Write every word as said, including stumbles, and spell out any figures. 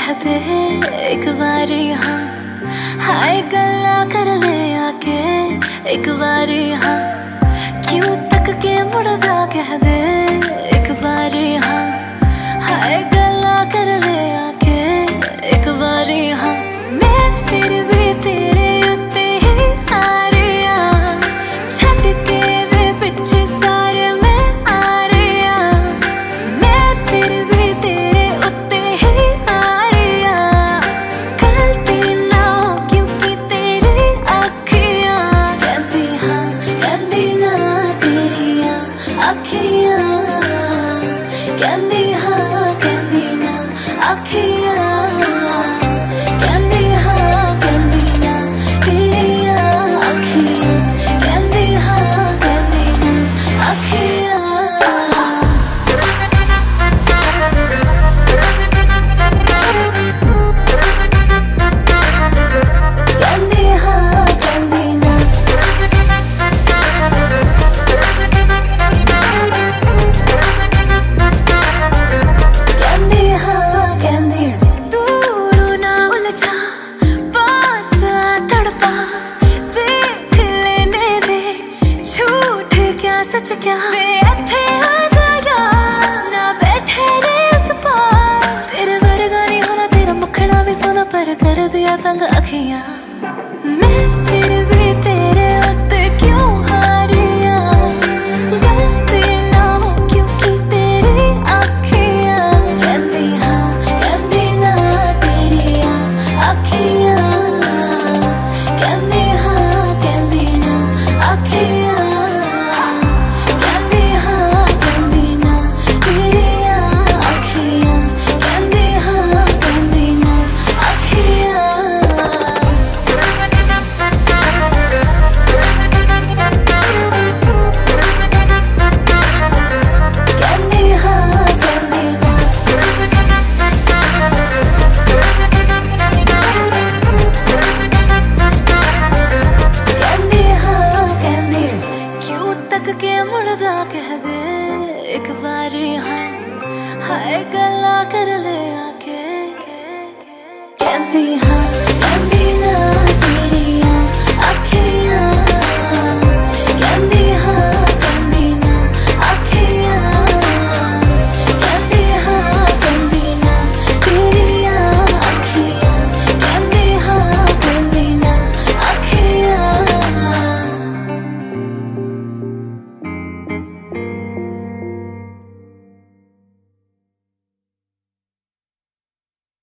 कह दे एक बारी हाँ, हाय गल्ला कर ले आके एक बारी हाँ, क्यों तक के मुड़दा कह दे एक बारी हाँ, हाय गल्ला कर ले आके एक बारी हाँ। मैं फिर भी तेरे उत्ते ही आ रही हाँ, छत के वे पिछे सारे मैं आ रही हाँ। मैं फिर भी तेरे उत्ते ही आ रही हाँ, गलती ना हो क्योंकि तेरी अखियाँ कहती हाँ, कहती ना तेरियाँ अखियाँ कहती हाँ, कहती ना अखियाँ सच क्या वे इत्थे आ जाया ना बैठे रे उस पार, तेरे वर्गा नहीं होना तेरा मुखड़ा भी सोना पर कर दिया तंग अखियां। मैं फिर भी तेरे उत्ते क्यों हारिया, गलती ना हो क्योंकि तेरी अखियां कहती हाँ, कहती ना तेरियां अखियां कहती हाँ, कहती ना अखियां के मुड़दा कह दे एक बारी हाँ, हाय गल्ला कर ले आके कहती हाँ, कहती ना तेरियाँ अखियाँ।